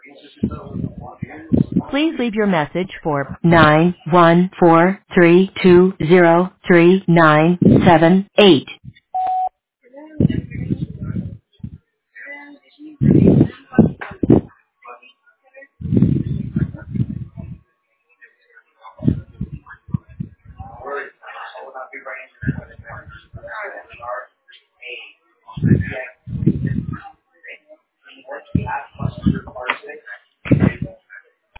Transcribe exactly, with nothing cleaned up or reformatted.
Please leave your message for nine one four three two zero three nine seven eight.